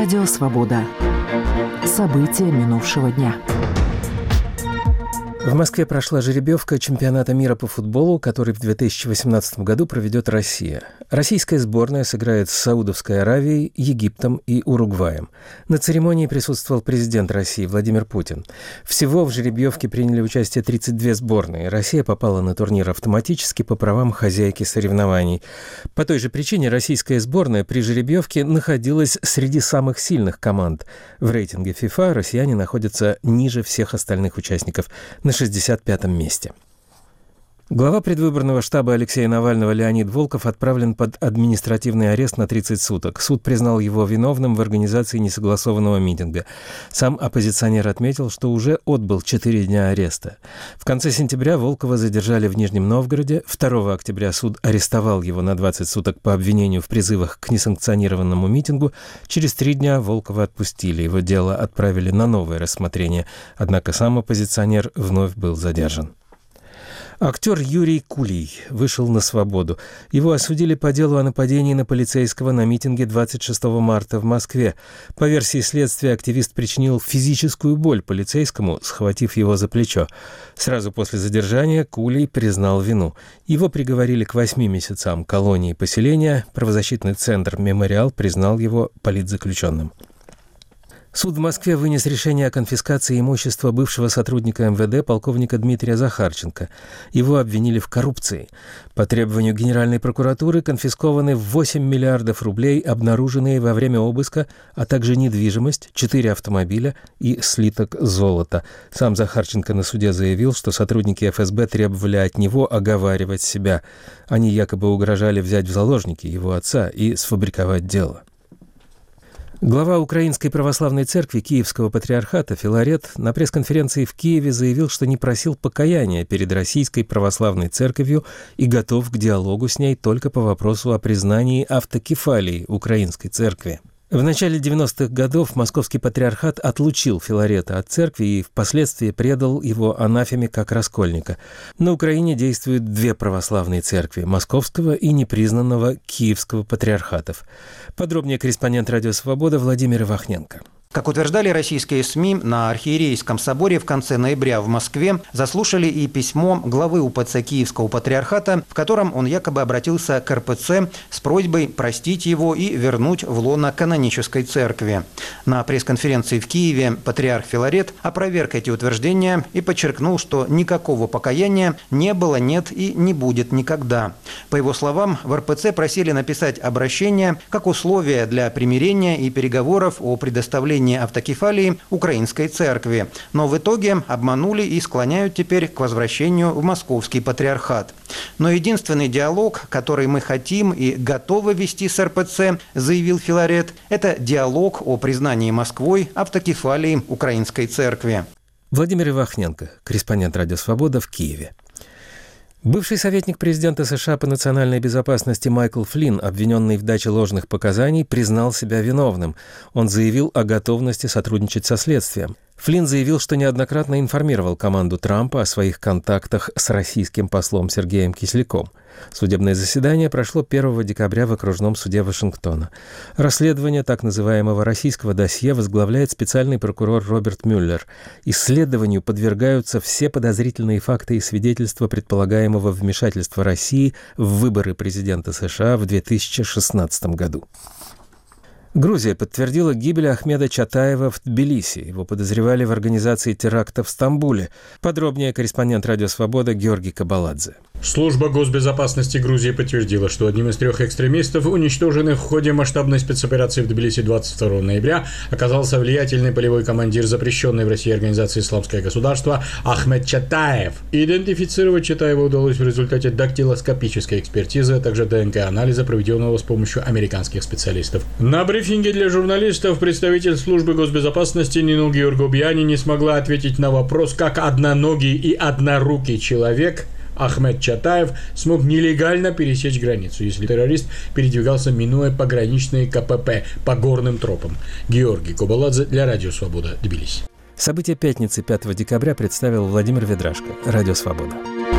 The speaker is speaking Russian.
Радио «Свобода». События минувшего дня. В Москве прошла жеребьевка чемпионата мира по футболу, который в 2018 году проведет Россия. Российская сборная сыграет с Саудовской Аравией, Египтом и Уругваем. На церемонии присутствовал президент России Владимир Путин. Всего в жеребьевке приняли участие 32 сборные. Россия попала на турнир автоматически по правам хозяйки соревнований. По той же причине российская сборная при жеребьевке находилась среди самых сильных команд. В рейтинге FIFA россияне находятся ниже всех остальных участников – на 65-м месте. Глава предвыборного штаба Алексея Навального Леонид Волков отправлен под административный арест на 30 суток. Суд признал его виновным в организации несогласованного митинга. Сам оппозиционер отметил, что уже отбыл 4 дня ареста. В конце сентября Волкова задержали в Нижнем Новгороде. 2 октября суд арестовал его на 20 суток по обвинению в призывах к несанкционированному митингу. Через 3 дня Волкова отпустили. Его дело отправили на новое рассмотрение. Однако сам оппозиционер вновь был задержан. Актер Юрий Кулий вышел на свободу. Его осудили по делу о нападении на полицейского на митинге 26 марта в Москве. По версии следствия, активист причинил физическую боль полицейскому, схватив его за плечо. Сразу после задержания Кулий признал вину. Его приговорили к 8 месяцам колонии поселения. Правозащитный центр «Мемориал» признал его политзаключенным. Суд в Москве вынес решение о конфискации имущества бывшего сотрудника МВД полковника Дмитрия Захарченко. Его обвинили в коррупции. По требованию Генеральной прокуратуры конфискованы 8 миллиардов рублей, обнаруженные во время обыска, а также недвижимость, 4 автомобиля и слиток золота. Сам Захарченко на суде заявил, что сотрудники ФСБ требовали от него оговаривать себя. Они якобы угрожали взять в заложники его отца и сфабриковать дело. Глава Украинской православной церкви Киевского патриархата Филарет на пресс-конференции в Киеве заявил, что не просил покаяния перед Российской православной церковью и готов к диалогу с ней только по вопросу о признании автокефалии Украинской церкви. В начале 90-х годов Московский патриархат отлучил Филарета от церкви и впоследствии предал его анафеме как раскольника. На Украине действуют 2 православные церкви – Московского и непризнанного Киевского патриархатов. Подробнее корреспондент «Радио Свобода» Владимир Вахненко. Как утверждали российские СМИ, на Архиерейском соборе в конце ноября в Москве заслушали и письмо главы УПЦ Киевского патриархата, в котором он якобы обратился к РПЦ с просьбой простить его и вернуть в лоно канонической церкви. На пресс-конференции в Киеве патриарх Филарет опроверг эти утверждения и подчеркнул, что никакого покаяния не было, нет и не будет никогда. По его словам, в РПЦ просили написать обращение как условие для примирения и переговоров о предоставлении автокефалии Украинской церкви. Но в итоге обманули и склоняют теперь к возвращению в Московский патриархат. Но единственный диалог, который мы хотим и готовы вести с РПЦ, заявил Филарет, это диалог о признании Москвой автокефалии Украинской церкви. Владимир Вахненко, корреспондент «Радио Свобода» в Киеве. Бывший советник президента США по национальной безопасности Майкл Флинн, обвиненный в даче ложных показаний, признал себя виновным. Он заявил о готовности сотрудничать со следствием. Флинн заявил, что неоднократно информировал команду Трампа о своих контактах с российским послом Сергеем Кисляком. Судебное заседание прошло 1 декабря в окружном суде Вашингтона. Расследование так называемого российского досье возглавляет специальный прокурор Роберт Мюллер. Исследованию подвергаются все подозрительные факты и свидетельства предполагаемого вмешательства России в выборы президента США в 2016 году. Грузия подтвердила гибель Ахмеда Чатаева в Тбилиси. Его подозревали в организации теракта в Стамбуле. Подробнее корреспондент «Радио Свобода» Георгий Кабаладзе. Служба госбезопасности Грузии подтвердила, что одним из 3 экстремистов, уничтоженных в ходе масштабной спецоперации в Тбилиси 22 ноября, оказался влиятельный полевой командир запрещенной в России организации «Исламское государство» Ахмед Чатаев. Идентифицировать Чатаева удалось в результате дактилоскопической экспертизы, а также ДНК-анализа, проведенного с помощью американских специалистов. На брифинге для журналистов представитель службы госбезопасности Нину Георгобьяни не смогла ответить на вопрос, как одноногий и однорукий человек Ахмед Чатаев смог нелегально пересечь границу, если террорист передвигался, минуя пограничные КПП по горным тропам. Георгий Кабаладзе для «Радио Свобода», Тбилиси. События пятницы 5 декабря представил Владимир Ведрашко, «Радио Свобода».